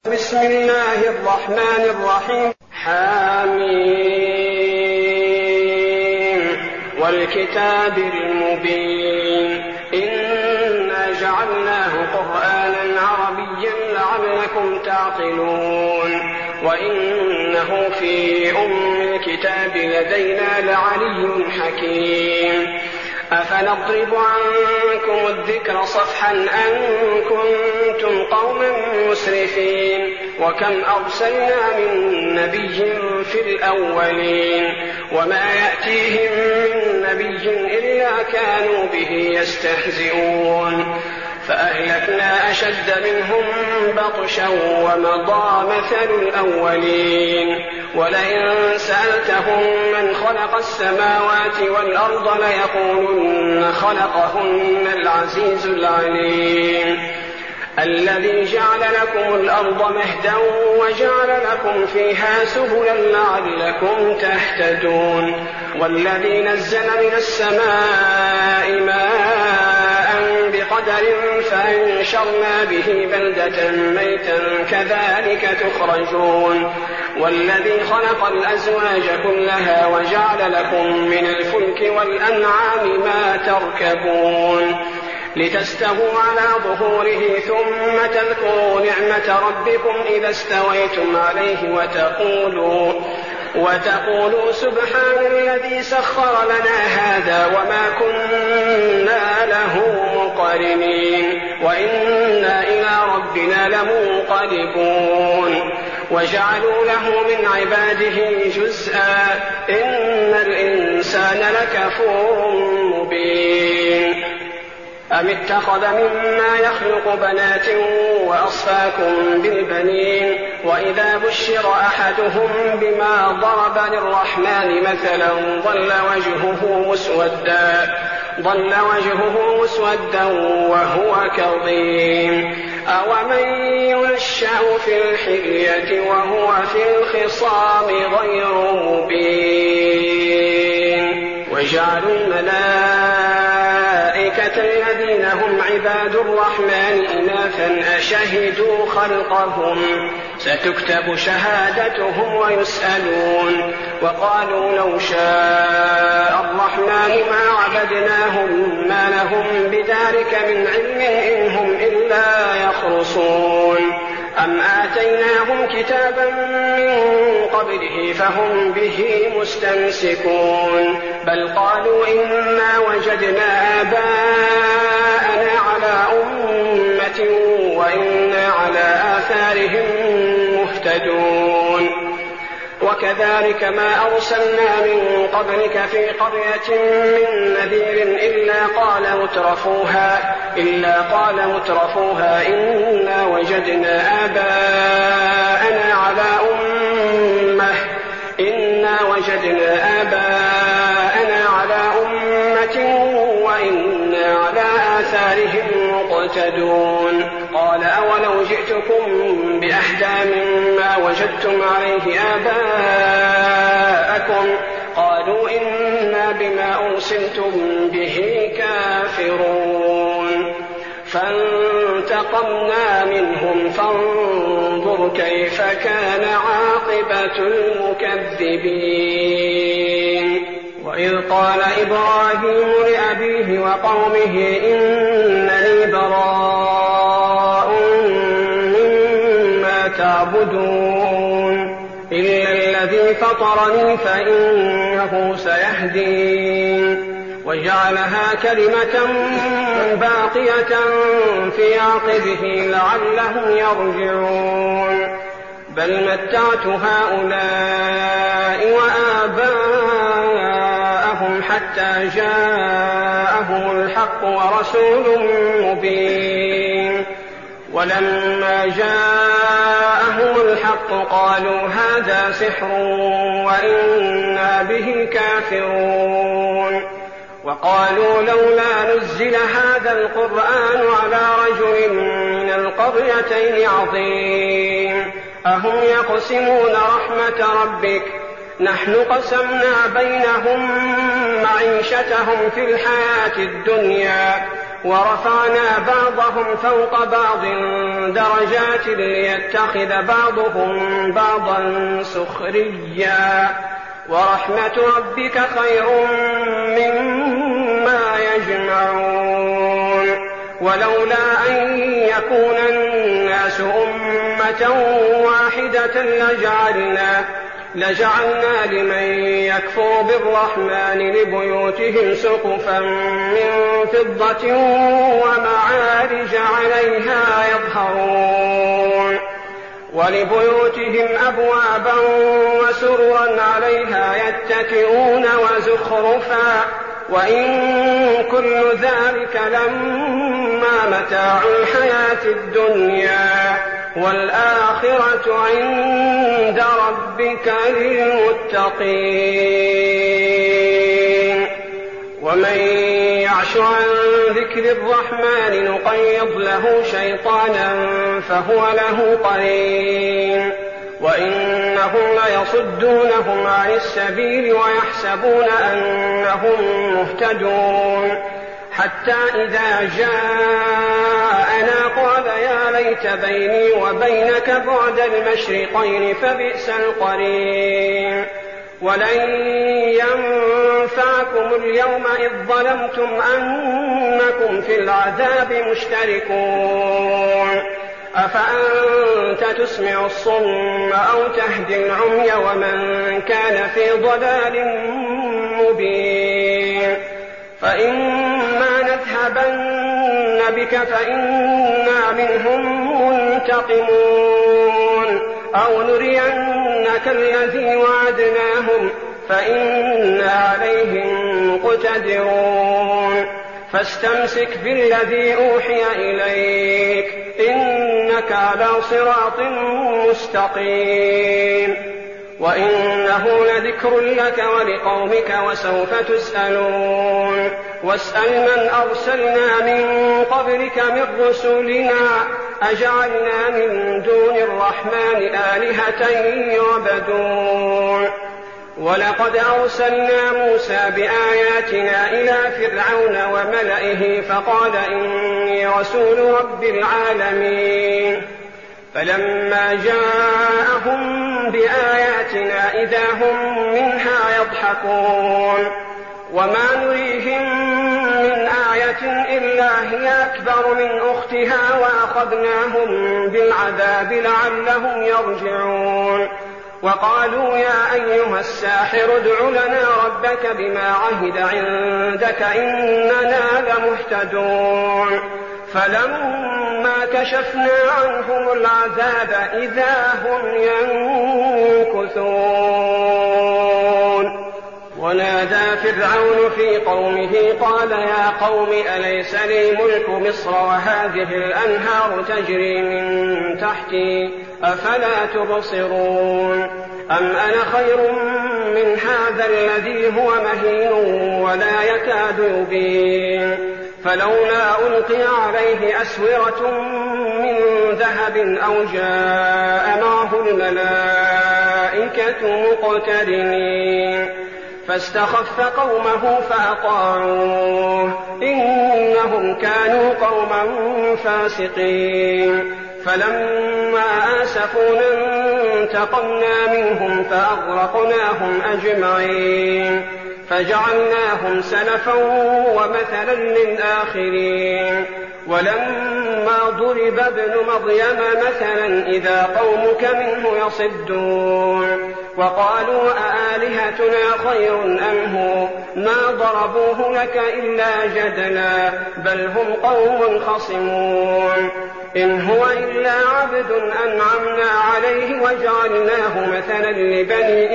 بسم الله الرحمن الرحيم. حميم والكتاب المبين إنا جعلناه قرآنا عربيا لعلكم تعقلون وإنه في الكتاب لدينا لعلي حكيم. أفنضرب عنكم الذكر صفحا أن كنتم قوما مسرفين وكم أرسلنا من نبي في الأولين وما يأتيهم من نبي إلا كانوا به يستهزئون فأهلكنا أشد منهم بطشا ومضى مثل الأولين ولئن سألتهم من خلق السماوات والأرض ليقولن خلقهن العزيز العليم الذي جعل لكم الأرض مهدا وجعل لكم فيها سبلا لعلكم تهتدون والذي نزل من السماء ماء بقدر فأنشرنا به بلدة ميتا كذلك تخرجون والذي خلق الأزواج كلها وجعل لكم من الفلك والأنعام ما تركبون لتستووا على ظهوره ثم تذكروا نعمة ربكم إذا استويتم عليه وتقولوا سبحان الذي سخر لنا هذا وما كنا له مقرنين وإنا إلى ربنا لمنقلبون وجعلوا له من عباده جزءا إن الإنسان لكفور مبين أم اتخذ مما يخلق بنات وأصفاكم بالبنين وإذا بشر أحدهم بما ضرب للرحمن مثلا ظل وجهه مسودا وهو كظيم أومن ينشأ في الحلية وهو في الخصام غير مبين وجعلوا الملائكة الذين هم عباد الرحمن إناثا أشهدوا خلقهم ستكتب شهادتهم ويسألون وقالوا لو شاء الرحمن ما عبدناهم ما لهم بذلك من علم إن هم إلا يخرصون أم آتيناهم كتابا من قبله فهم به مستمسكون بل قالوا إنا وجدنا آباءنا على أمة وإنا على آثارهم مهتدون وكذلك ما أرسلنا من قبلك في قرية من نذير إلا قال مترفوها إنا وجدنا آباءنا على أمة وإنا على آثارهم مقتدون قال أولو جئتكم بأهدى مما وجدتم عليه آباءكم قالوا إنا بما أرسلتم به كافرون فانتقمنا منهم فانظر كيف كان عاقبة المكذبين وإذ قال إبراهيم لأبيه وقومه إنني براء مما تعبدون إلا الذي فطرني فإنه سيهدين وجعلها كلمة باقية في عقبه لعلهم يرجعون بل متعت هؤلاء وآباءهم حتى جاءهم الحق ورسول مبين ولما جاءهم الحق قالوا هذا سحر وإنا به كافرون وقالوا لولا نزل هذا القرآن على رجل من القريتين عظيم أهم يقسمون رحمة ربك نحن قسمنا بينهم معيشتهم في الحياة الدنيا ورفعنا بعضهم فوق بعض درجات ليتخذ بعضهم بعضا سخريا ورحمة ربك خير مما يجمعون ولولا أن يكون الناس أمة واحدة لجعلنا لمن يكفر بالرحمن لبيوتهم سقفا من فضة ومعارج عليها يظهرون ولبيوتهم أبوابا وسررا عليها يتكئون وزخرفا وإن كل ذلك لما متاع الحياة الدنيا والآخرة عند ربك للمتقين ومن يعش عن ذكر الرحمن نقيض له شيطانا فهو له قرين وإنهم ليصدونهم عن السبيل ويحسبون أنهم مهتدون حتى إذا جاءنا قال يا ليت بيني وبينك بعد المشرقين فبئس القرين ولن ينفعكم اليوم إذ ظلمتم أنكم في العذاب مشتركون أفأنت تسمع الصم أو تهدي العمي ومن كان في ضلال مبين فإما نذهبن بك فإنا منهم منتقمون أو نرينك الذي وعدناهم فإنا عليهم مقتدرون فاستمسك بالذي أوحي إليك إنك على صراط مستقيم وإنه لذكر لك ولقومك وسوف تسألون واسأل من أرسلنا من قبلك من رسلنا أجعلنا من دون الرحمن آلهة يعبدون ولقد أرسلنا موسى بآياتنا إلى فرعون وملئه فقال إني رسول رب العالمين فلما جاءهم بآياتنا إذا هم منها يضحكون وما نريهم من آية إلا هي أكبر من أختها وأخذناهم بالعذاب لعلهم يرجعون وقالوا يا أيها الساحر ادع لنا ربك بما عهد عندك إننا لمهتدون فلما كشفنا عنهم العذاب إذا هم ينكثون ونادى فرعون في قومه قال يا قوم أليس لي ملك مصر وهذه الأنهار تجري من تحتي أفلا تبصرون أم أنا خير من هذا الذي هو مهين ولا يكاد يبين فلولا ألقي عليه أسورة من ذهب أو جاء معه الملائكة مقترنين فاستخف قومه فأطاعوه إنهم كانوا قوما فاسقين فلما آسفونا انتقمنا منهم فأغرقناهم أجمعين فجعلناهم سلفا ومثلا للآخرين ولما ضرب ابن مريم مثلا إذا قومك منه يصدون وقالوا أآلهتنا خير أم هو ما ضربوه لك إلا جدلا بل هم قوم خصمون إن هو إلا عبد أنعمنا عليه وجعلناه مثلا لبني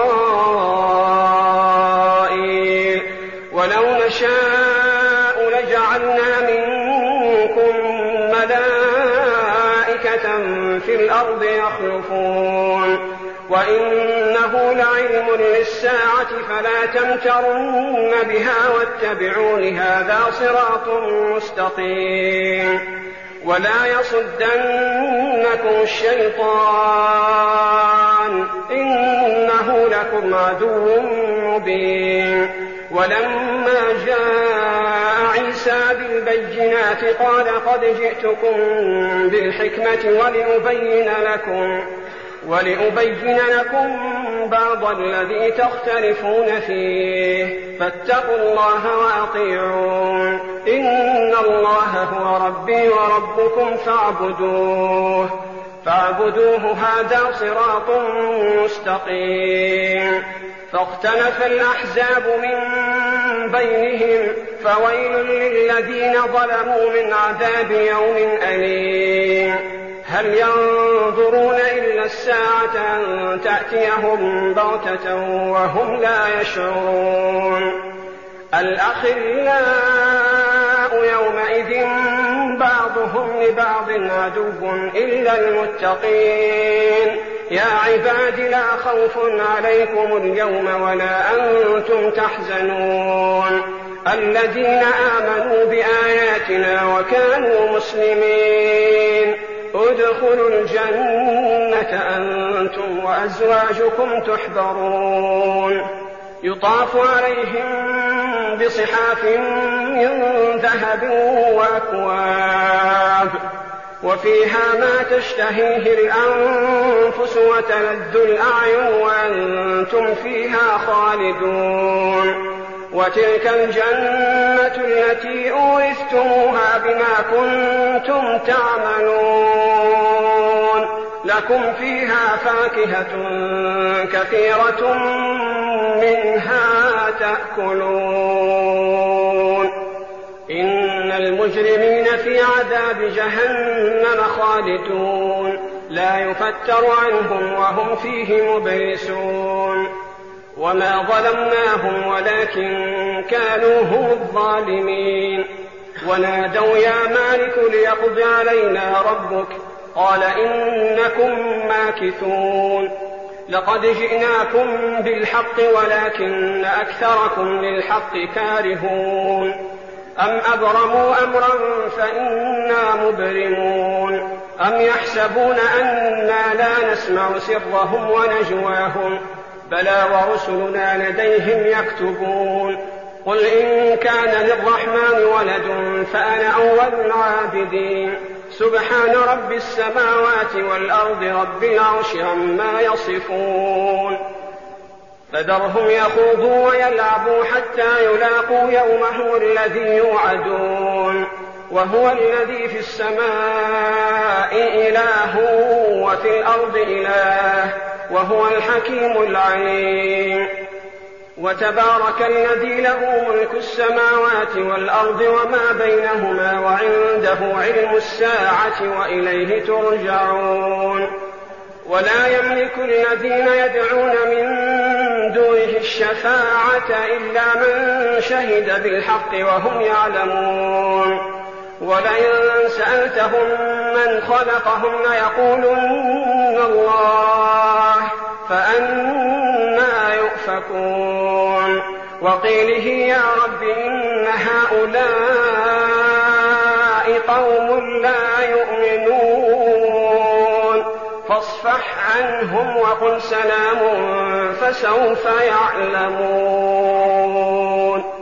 إسرائيل ولو نشاء لجعلنا منكم ملائكة في الأرض يخلفون وإنه لعلم للساعة فلا تمترن بها واتبعون هذا صراط مستقيم ولا يصدنكم الشيطان إنه لكم عدو مبين ولما جاء عيسى عيسى بالبينات قال قد جئتكم بالحكمة ولأبين لكم بعض الذي تختلفون فيه فاتقوا الله وأطيعون إن الله هو ربي وربكم فاعبدوه هذا صراط مستقيم. فاختلف الأحزاب من بينهم فويل للذين ظلموا من عذاب يوم أليم. هل ينظرون إلا الساعة أن تأتيهم بغتة وهم لا يشعرون. الأخلاء يومئذ بعضهم لبعض عدو إلا المتقين. يا عباد لا خوف عليكم اليوم ولا أنتم تحزنون الذين آمنوا بآياتنا وكانوا مسلمين ادخلوا الجنة أنتم وأزواجكم تحبرون يطاف عليهم بصحاف من ذهب وأكواب وفيها ما تشتهيه الأنفس وتلذ الأعين وأنتم فيها خالدون. وتلك الجنة التي أورثتموها بما كنتم تعملون لكم فيها فاكهة كثيرة منها تأكلون. إن المجرمين في عذاب جهنم خالدون لا يفتر عنهم وهم فيه مبلسون. وما ظلمناهم ولكن كانوا هم الظالمين. ونادوا يا مالك ليقض علينا ربك قال إنكم ماكثون. لقد جئناكم بالحق ولكن أكثركم للحق كارهون. أم أبرموا أمرا فإنا مبرمون. أم يحسبون أنا لا نسمع سرهم ونجواهم بلى ورسلنا لديهم يكتبون. قل إن كان للرحمن ولد فأنا أول العابدين. سبحان رب السماوات والأرض رب العرش عما يصفون. فذرهم يخوضوا ويلعبوا حتى يلاقوا يومهم الذي يوعدون. وهو الذي في السماء إله وفي الأرض إله وهو الحكيم العليم. وتبارك الذي له ملك السماوات والأرض وما بينهما وعنده علم الساعة وإليه ترجعون. ولا يملك الذين يدعون من دونه الشفاعة إلا من شهد بالحق وهم يعلمون. ولئن سألتهم من خلقهم ليقولن الله فأنى يؤفكون. وقيله يا رب إن هؤلاء قوم لا يؤمنون فاصفح عنهم وقل سلام فسوف يعلمون.